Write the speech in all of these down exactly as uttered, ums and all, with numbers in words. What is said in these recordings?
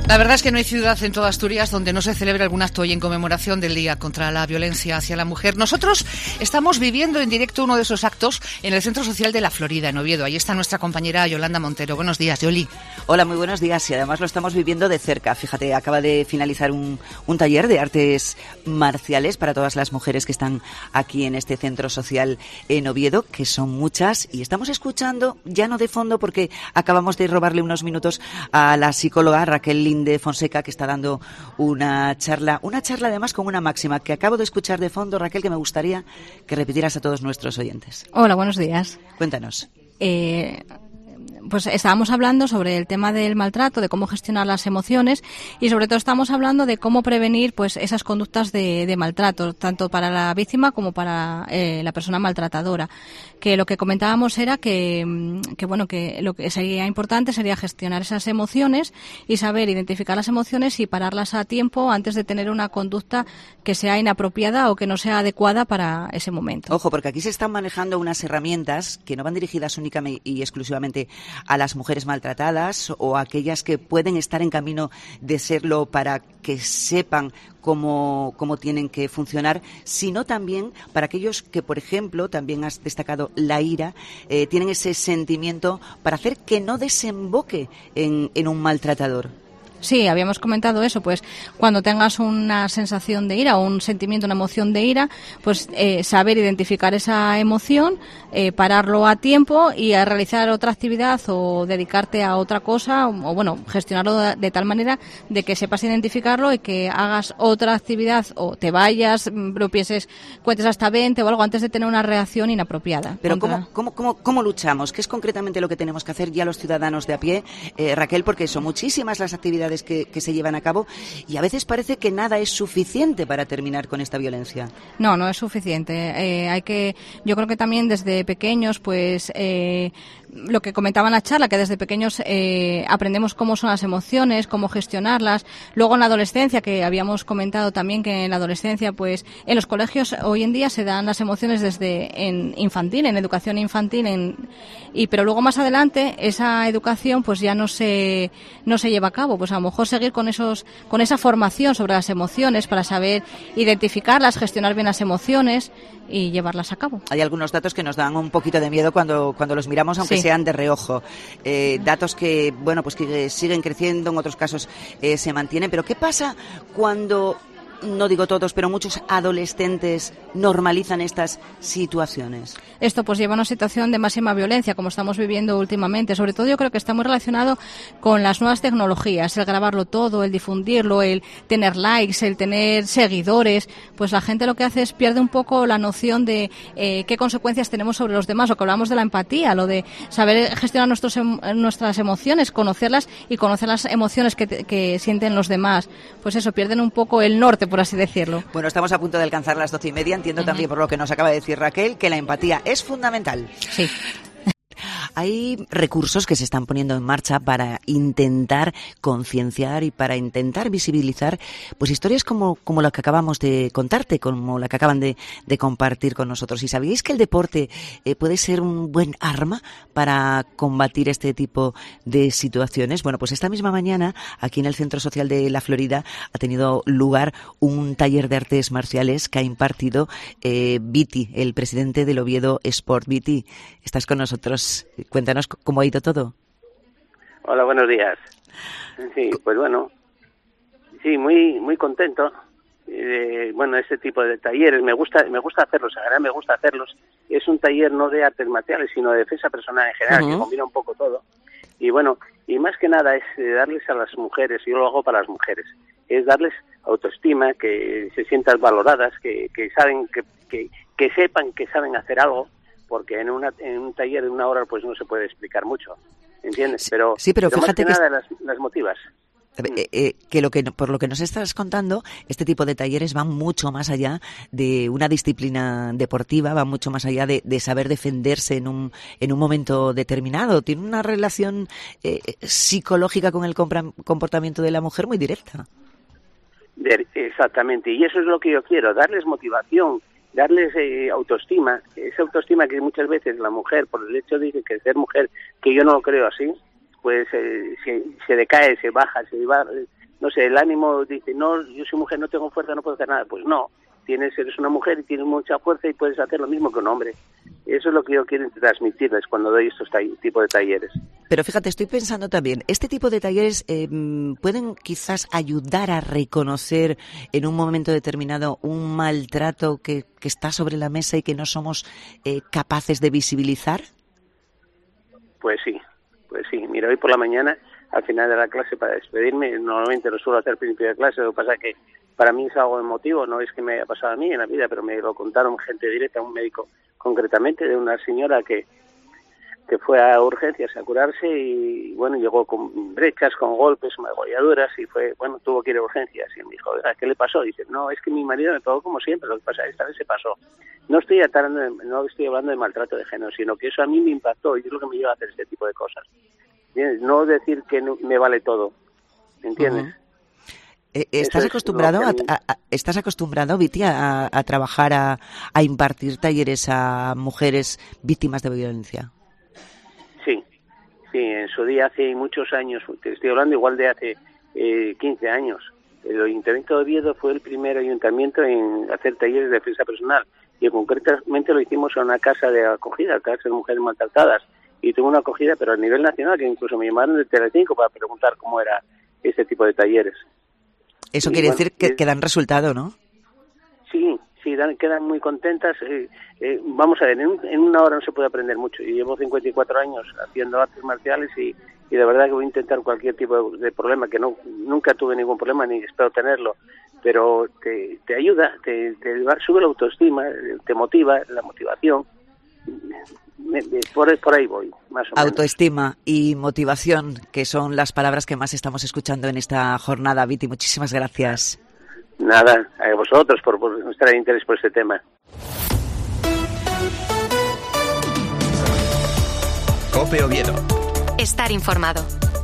La verdad es que no hay ciudad en toda Asturias donde no se celebre algún acto hoy en conmemoración del Día contra la Violencia hacia la Mujer. Nosotros estamos viviendo en directo uno de esos actos en el Centro Social de La Florida, en Oviedo. Ahí está nuestra compañera Yolanda Montero. Buenos días, Yoli. Hola, muy buenos días. Y además lo estamos viviendo de cerca. Fíjate, acaba de finalizar un, un taller de artes marciales para todas las mujeres que están aquí en este Centro Social en Oviedo, que son muchas. Y estamos escuchando, ya no de fondo, porque acabamos de robarle unos minutos a la psicóloga Raquel Linde de Fonseca, que está dando una charla, una charla además con una máxima que acabo de escuchar de fondo, Raquel, que me gustaría que repitieras a todos nuestros oyentes. Hola, buenos días. Cuéntanos. Eh... Pues estábamos hablando sobre el tema del maltrato, de cómo gestionar las emociones y sobre todo estamos hablando de cómo prevenir pues esas conductas de, de maltrato, tanto para la víctima como para eh, la persona maltratadora. Que lo que comentábamos era que, que bueno que lo que sería importante sería gestionar esas emociones y saber identificar las emociones y pararlas a tiempo antes de tener una conducta que sea inapropiada o que no sea adecuada para ese momento. Ojo, porque aquí se están manejando unas herramientas que no van dirigidas únicamente y exclusivamente a las mujeres maltratadas o a aquellas que pueden estar en camino de serlo para que sepan cómo, cómo tienen que funcionar, sino también para aquellos que, por ejemplo, también has destacado la ira, eh, tienen ese sentimiento para hacer que no desemboque en, en un maltratador. Sí, habíamos comentado eso, pues cuando tengas una sensación de ira o un sentimiento, una emoción de ira, pues eh, saber identificar esa emoción, eh, pararlo a tiempo y a realizar otra actividad o dedicarte a otra cosa o, o bueno, gestionarlo de, de tal manera de que sepas identificarlo y que hagas otra actividad o te vayas, lo pienses, cuentes hasta veinte o algo antes de tener una reacción inapropiada. Pero contra... ¿cómo, cómo, cómo, ¿cómo luchamos? ¿Qué es concretamente lo que tenemos que hacer ya los ciudadanos de a pie, eh, Raquel? Porque son muchísimas las actividades Que, que se llevan a cabo y a veces parece que nada es suficiente para terminar con esta violencia. No, no es suficiente. Eh, hay que, yo creo que también desde pequeños, pues eh, lo que comentaba en la charla, que desde pequeños eh, aprendemos cómo son las emociones, cómo gestionarlas. Luego en la adolescencia, que habíamos comentado también que en la adolescencia, pues en los colegios hoy en día se dan las emociones desde en infantil, en educación infantil, en, y pero luego más adelante esa educación pues ya no se no se lleva a cabo. Pues a lo mejor seguir con esos con esa formación sobre las emociones para saber identificarlas, gestionar bien las emociones y llevarlas a cabo. Hay algunos datos que nos dan un poquito de miedo cuando cuando los miramos, aunque sí. sean de reojo. Eh, datos que, bueno, pues que siguen creciendo, en otros casos eh, se mantienen. Pero ¿qué pasa cuando, no digo todos, pero muchos adolescentes normalizan estas situaciones? Esto pues lleva a una situación de máxima violencia, como estamos viviendo últimamente. Sobre todo yo creo que está muy relacionado con las nuevas tecnologías, el grabarlo todo, el difundirlo, el tener likes, el tener seguidores. Pues la gente lo que hace es pierde un poco la noción de eh, qué consecuencias tenemos sobre los demás, o que hablamos de la empatía, lo de saber gestionar nuestros, nuestras emociones, conocerlas y conocer las emociones que, que sienten los demás. Pues eso, pierden un poco el norte, por así decirlo. Bueno, estamos a punto de alcanzar las doce y media. Entiendo uh-huh. también por lo que nos acaba de decir Raquel que la empatía es fundamental. Sí. Hay recursos que se están poniendo en marcha para intentar concienciar y para intentar visibilizar pues historias como, como la que acabamos de contarte, como la que acaban de, de compartir con nosotros. ¿Y sabéis que el deporte eh, puede ser un buen arma para combatir este tipo de situaciones? Bueno, pues esta misma mañana, aquí en el Centro Social de La Florida, ha tenido lugar un taller de artes marciales que ha impartido eh, Viti, el presidente del Oviedo Sport. Viti, estás con nosotros. Cuéntanos cómo ha ido todo. Hola, buenos días. Sí, pues bueno, sí, muy muy contento. Eh, bueno, este tipo de talleres me gusta me gusta hacerlos, a verdad me gusta hacerlos. Es un taller no de artes marciales, sino de defensa personal en general, uh-huh. que combina un poco todo. Y bueno, y más que nada es darles a las mujeres, yo lo hago para las mujeres, es darles autoestima, que se sientan valoradas, que, que saben, que, que, que sepan que saben hacer algo. Porque en, una, en un taller de una hora pues no se puede explicar mucho, ¿entiendes? Pero, sí, pero, pero fíjate más que, que nada las, las motivas. Eh, eh, que lo que por lo que nos estás contando, este tipo de talleres van mucho más allá de una disciplina deportiva, van mucho más allá de, de saber defenderse en un en un momento determinado. Tiene una relación eh, psicológica con el comportamiento de la mujer muy directa. De, exactamente, y eso es lo que yo quiero, darles motivación, darles eh, autoestima, esa autoestima que muchas veces la mujer, por el hecho de que ser mujer, que yo no lo creo así, pues eh, se, se decae, se baja, se va, eh, no sé, el ánimo dice, no, yo soy mujer, no tengo fuerza, no puedo hacer nada. Pues no, tienes, eres una mujer y tienes mucha fuerza y puedes hacer lo mismo que un hombre. Eso es lo que yo quiero transmitirles cuando doy estos tipos de talleres. Pero fíjate, estoy pensando también, este tipo de talleres eh, pueden quizás ayudar a reconocer en un momento determinado un maltrato que, que está sobre la mesa y que no somos eh, capaces de visibilizar. Pues sí, pues sí. Mira, hoy por la mañana, al final de la clase, para despedirme, normalmente lo suelo hacer al principio de clase, lo que pasa es que para mí es algo emotivo, no es que me haya pasado a mí en la vida, pero me lo contaron gente directa, un médico concretamente, de una señora que, que fue a urgencias a curarse y, bueno, llegó con brechas, con golpes, magulladuras y fue, bueno, tuvo que ir a urgencias. Y me dijo, oiga, ¿qué le pasó? Y dice, no, es que mi marido me pegó como siempre, lo que pasa es que esta vez se pasó. No estoy, atando de, no estoy hablando de maltrato de género, sino que eso a mí me impactó y es lo que me lleva a hacer este tipo de cosas. ¿Entiendes? No decir que no, me vale todo, ¿entiendes? Uh-huh. ¿Estás acostumbrado, a, a, a, ¿Estás acostumbrado, Viti, a, a trabajar, a, a impartir talleres a mujeres víctimas de violencia? Sí, sí, en su día hace muchos años, te estoy hablando igual de hace eh, quince años. El Ayuntamiento de Oviedo fue el primer ayuntamiento en hacer talleres de defensa personal y concretamente lo hicimos en una casa de acogida, casa de mujeres maltratadas, y tuvo una acogida, pero a nivel nacional, que incluso me llamaron de Telecinco para preguntar cómo era este tipo de talleres. Eso y quiere bueno, decir que, que dan resultado, ¿no? Sí, sí, dan, quedan muy contentas. Eh, eh, vamos a ver, en, en una hora no se puede aprender mucho. Yo llevo cincuenta y cuatro años haciendo artes marciales y, y de verdad que voy a intentar cualquier tipo de, de problema, que no nunca tuve ningún problema ni espero tenerlo, pero te, te ayuda, te, te sube la autoestima, te motiva, la motivación. Me, me, por, por ahí voy, más o menos. Autoestima y motivación, que son las palabras que más estamos escuchando en esta jornada. Viti, muchísimas gracias. Nada, a vosotros por, por mostrar interés por este tema. COPE Oviedo. Estar informado.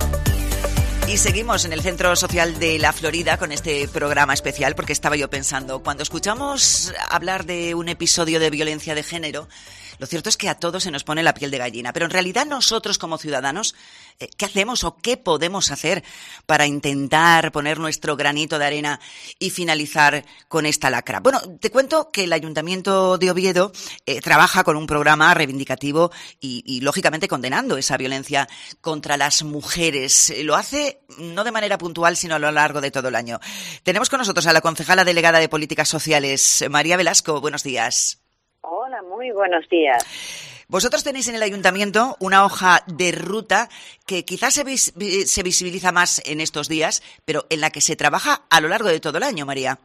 Y seguimos en el Centro Social de La Florida con este programa especial, porque estaba yo pensando, cuando escuchamos hablar de un episodio de violencia de género, lo cierto es que a todos se nos pone la piel de gallina, pero en realidad nosotros como ciudadanos, ¿qué hacemos o qué podemos hacer para intentar poner nuestro granito de arena y finalizar con esta lacra? Bueno, te cuento que el Ayuntamiento de Oviedo eh, trabaja con un programa reivindicativo y, y, lógicamente, condenando esa violencia contra las mujeres. Lo hace no de manera puntual, sino a lo largo de todo el año. Tenemos con nosotros a la concejala delegada de Políticas Sociales, María Velasco. Buenos días. Hola, muy buenos días. Vosotros tenéis en el Ayuntamiento una hoja de ruta que quizás se, vis- se visibiliza más en estos días, pero en la que se trabaja a lo largo de todo el año, María.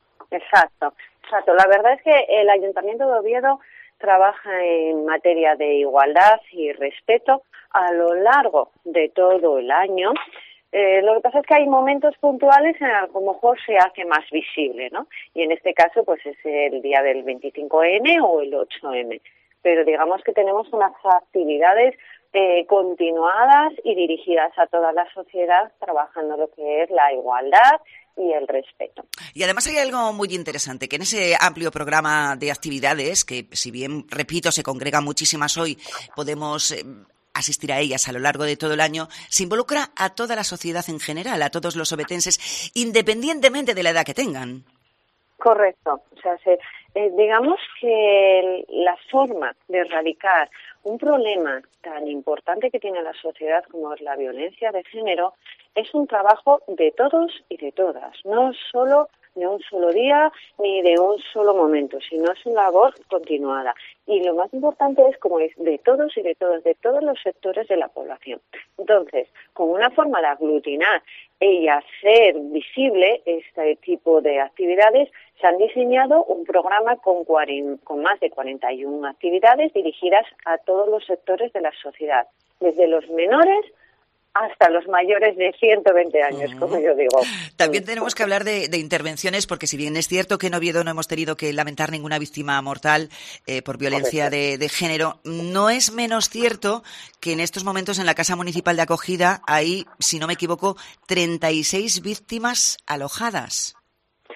Exacto, exacto. La verdad es que el Ayuntamiento de Oviedo trabaja en materia de igualdad y respeto a lo largo de todo el año. Eh, lo que pasa es que hay momentos puntuales en los que a lo mejor se hace más visible, ¿no? Y en este caso, pues es el día del veinticinco eme o el ocho eme. Pero digamos que tenemos unas actividades eh, continuadas y dirigidas a toda la sociedad, trabajando lo que es la igualdad y el respeto. Y además hay algo muy interesante, que en ese amplio programa de actividades, que si bien, repito, se congregan muchísimas hoy, podemos Eh, asistir a ellas a lo largo de todo el año, se involucra a toda la sociedad en general, a todos los ovetenses, independientemente de la edad que tengan. Correcto. O sea, se, eh, digamos que el, la forma de erradicar un problema tan importante que tiene la sociedad como es la violencia de género es un trabajo de todos y de todas, no solo de un solo día ni de un solo momento, sino es una labor continuada. Y lo más importante es como es de todos y de todas, de todos los sectores de la población. Entonces, como una forma de aglutinar y hacer visible este tipo de actividades, se han diseñado un programa con, cuarenta, con más de cuarenta y una actividades dirigidas a todos los sectores de la sociedad, desde los menores hasta los mayores de ciento veinte años, uh-huh. como yo digo. También tenemos que hablar de, de intervenciones, porque si bien es cierto que en Oviedo no hemos tenido que lamentar ninguna víctima mortal eh, por violencia de, de género, no es menos cierto que en estos momentos en la Casa Municipal de Acogida hay, si no me equivoco, treinta y seis víctimas alojadas.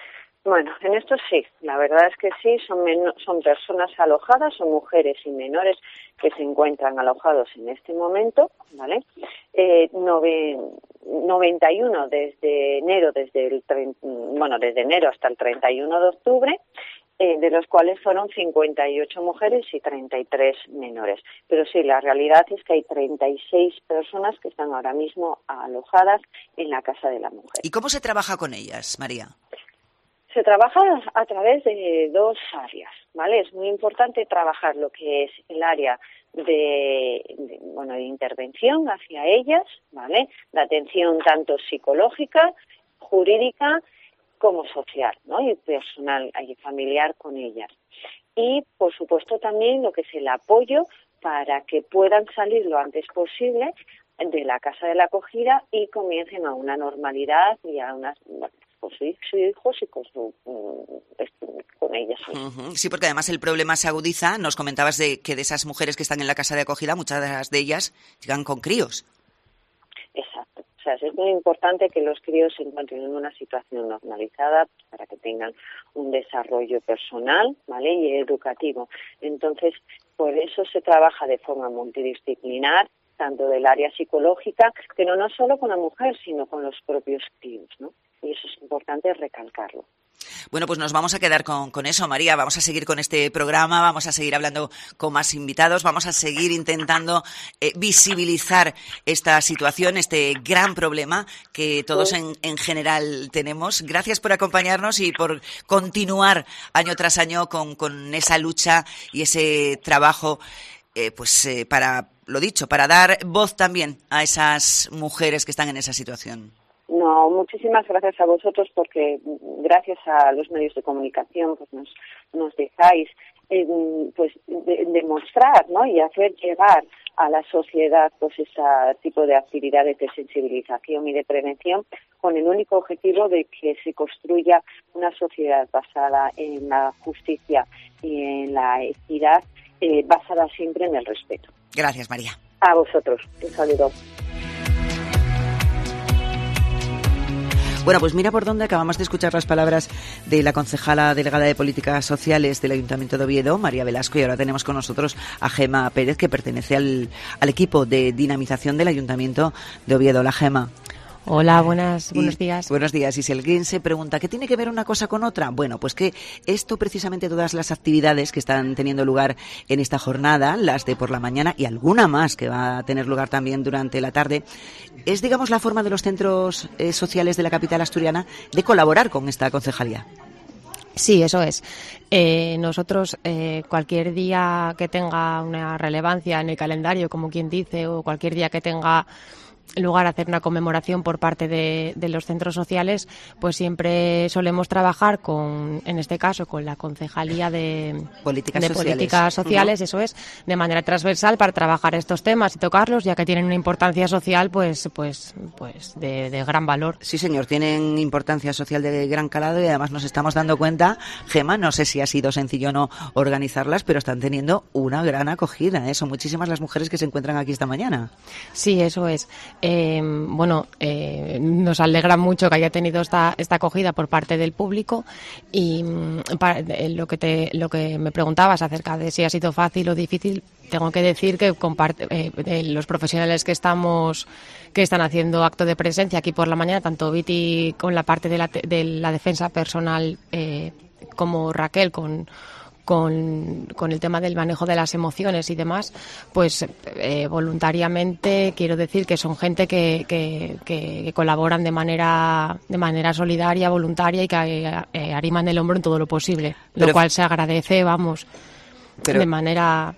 Bueno, en esto sí, la verdad es que sí, son, men- son personas alojadas, son mujeres y menores que se encuentran alojados en este momento, ¿vale? Eh, nove- noventa y uno desde enero, desde el tre- bueno, desde enero hasta el treinta y uno de octubre, eh, de los cuales fueron cincuenta y ocho mujeres y treinta y tres menores. Pero sí, la realidad es que hay treinta y seis personas que están ahora mismo alojadas en la Casa de la Mujer. ¿Y cómo se trabaja con ellas, María? Se trabaja a través de dos áreas, ¿vale? Es muy importante trabajar lo que es el área de, de, bueno, de intervención hacia ellas, ¿vale? De atención tanto psicológica, jurídica, como social, ¿no? Y personal y familiar con ellas. Y, por supuesto, también lo que es el apoyo para que puedan salir lo antes posible de la casa de la acogida y comiencen a una normalidad y a unas... Bueno, con sus hijos y con, su, con ellas. Uh-huh. Sí, porque además el problema se agudiza. Nos comentabas de que de esas mujeres que están en la casa de acogida, muchas de ellas llegan con críos. Exacto. O sea, es muy importante que los críos se encuentren en una situación normalizada para que tengan un desarrollo personal, ¿vale? Y educativo. Entonces, por eso se trabaja de forma multidisciplinar, tanto del área psicológica, pero no solo con la mujer, sino con los propios críos, ¿no? Y eso es importante recalcarlo. Bueno, pues nos vamos a quedar con, con eso, María. Vamos a seguir con este programa, vamos a seguir hablando con más invitados, vamos a seguir intentando eh, visibilizar esta situación, este gran problema que todos en, en general tenemos. Gracias por acompañarnos y por continuar año tras año con, con esa lucha y ese trabajo, eh, pues eh, para, lo dicho, para dar voz también a esas mujeres que están en esa situación. No, muchísimas gracias a vosotros porque gracias a los medios de comunicación pues nos nos dejáis eh, pues de, demostrar, ¿no? Y hacer llegar a la sociedad pues ese tipo de actividades de sensibilización y de prevención con el único objetivo de que se construya una sociedad basada en la justicia y en la equidad, eh, basada siempre en el respeto. Gracias, María. A vosotros. Un saludo. Bueno, pues mira por dónde acabamos de escuchar las palabras de la concejala delegada de Políticas Sociales del Ayuntamiento de Oviedo, María Velasco, y ahora tenemos con nosotros a Gema Pérez, que pertenece al, al equipo de dinamización del Ayuntamiento de Oviedo. Hola, Gema. Hola, buenas, y, buenos días. Buenos días. Y si alguien se pregunta, ¿qué tiene que ver una cosa con otra? Bueno, pues que esto precisamente todas las actividades que están teniendo lugar en esta jornada, las de por la mañana y alguna más que va a tener lugar también durante la tarde, es, digamos, la forma de los centros eh, sociales de la capital asturiana de colaborar con esta concejalía. Sí, eso es. Eh, nosotros, eh, cualquier día que tenga una relevancia en el calendario, como quien dice, o cualquier día que tenga lugar a hacer una conmemoración por parte de, de los centros sociales, pues siempre solemos trabajar con, en este caso, con la Concejalía de Políticas de Sociales, políticas sociales uh-huh. Eso es, de manera transversal para trabajar estos temas y tocarlos, ya que tienen una importancia social, pues, pues, pues de, de gran valor. Sí, señor, tienen importancia social de gran calado y además nos estamos dando cuenta, Gema, no sé si ha sido sencillo o no organizarlas, pero están teniendo una gran acogida, ¿eh? Son muchísimas las mujeres que se encuentran aquí esta mañana. Sí, eso es. Eh, bueno, eh, nos alegra mucho que haya tenido esta, esta acogida por parte del público y para, lo que te, lo que me preguntabas acerca de si ha sido fácil o difícil, tengo que decir que comparte, eh, los profesionales que estamos que están haciendo acto de presencia aquí por la mañana, tanto Viti con la parte de la, de la defensa personal eh, como Raquel con Con, con el tema del manejo de las emociones y demás, pues eh, voluntariamente quiero decir que son gente que, que, que, que colaboran de manera de manera solidaria, voluntaria y que eh, arriman el hombro en todo lo posible, Pero, lo cual se agradece, vamos, Pero, de manera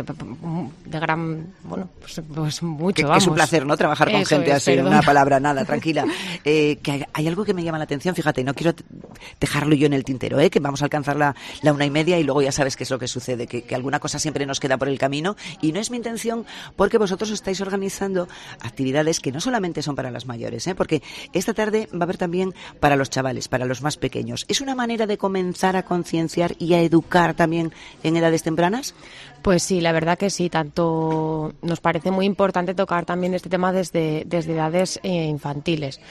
de gran, bueno, pues, pues mucho, que, vamos. Es un placer, ¿no?, trabajar con Eso gente es, así, perdón. una palabra, nada, tranquila. Eh, que hay, hay algo que me llama la atención, fíjate, no quiero dejarlo yo en el tintero, ¿eh?, que vamos a alcanzar la, la una y media y luego ya sabes qué es lo que sucede, que, que alguna cosa siempre nos queda por el camino y no es mi intención porque vosotros estáis organizando actividades que no solamente son para las mayores, ¿eh?, porque esta tarde va a haber también para los chavales, para los más pequeños. ¿Es una manera de comenzar a concienciar y a educar también en edades tempranas? Pues sí, la verdad que sí, tanto nos parece muy importante tocar también este tema desde, desde edades eh, infantiles.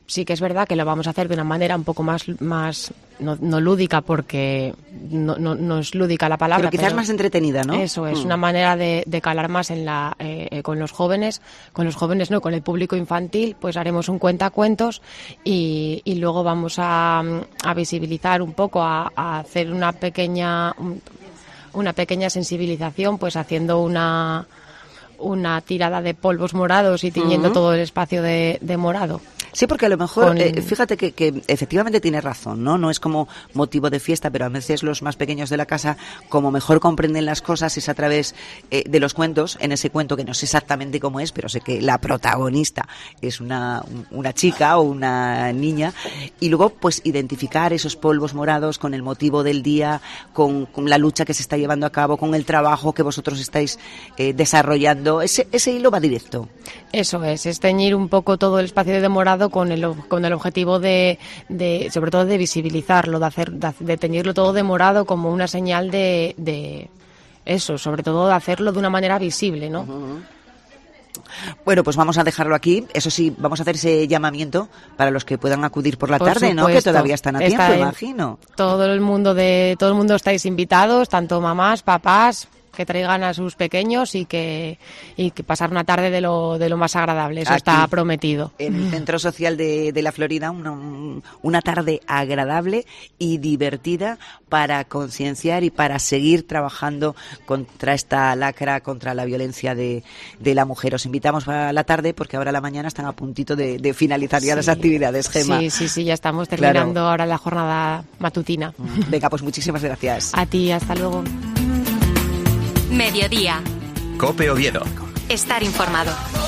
sí que es verdad que lo vamos a hacer de una manera un poco más, más no, no lúdica, porque no, no, no es lúdica la palabra. Pero quizás pero más entretenida, ¿no? Eso es, mm. una manera de, de calar más en la eh, con los jóvenes, con los jóvenes no, con el público infantil, pues haremos un cuentacuentos y, y luego vamos a, a visibilizar un poco, a, a hacer una pequeña una pequeña sensibilización, pues haciendo una una tirada de polvos morados y tiñendo uh-huh. todo el espacio de, de morado. Sí, porque a lo mejor, Con... eh, fíjate que, que efectivamente tiene razón, ¿no? No es como motivo de fiesta, pero a veces los más pequeños de la casa, como mejor comprenden las cosas, es a través eh, de los cuentos, en ese cuento que no sé exactamente cómo es, pero sé que la protagonista es una, una chica o una niña, y luego pues identificar esos polvos morados con el motivo del día, con, con la lucha que se está llevando a cabo, con el trabajo que vosotros estáis eh, desarrollando, ese, ese hilo va directo. Eso es, es teñir un poco todo el espacio de morado con el con el objetivo de, de sobre todo de visibilizarlo, de hacer de, de teñirlo todo de morado como una señal de, de eso, sobre todo de hacerlo de una manera visible, ¿no? Uh-huh. Bueno, pues vamos a dejarlo aquí. Eso sí, vamos a hacer ese llamamiento para los que puedan acudir por la por tarde, supuesto. ¿No? Que todavía están a tiempo, Está imagino. Todo el mundo de todo el mundo estáis invitados, tanto mamás, papás, que traigan a sus pequeños y que y que pasar una tarde de lo de lo más agradable. Eso aquí, está prometido. En el Centro Social de, de la Florida, una, una tarde agradable y divertida para concienciar y para seguir trabajando contra esta lacra, contra la violencia de, de la mujer. Os invitamos a la tarde porque ahora a la mañana están a puntito de, de finalizar ya sí. las actividades, Gemma. Sí, sí, sí, ya estamos terminando claro. ahora la jornada matutina. Venga, pues muchísimas gracias. A ti, hasta luego. Mediodía. COPE Oviedo. Estar informado.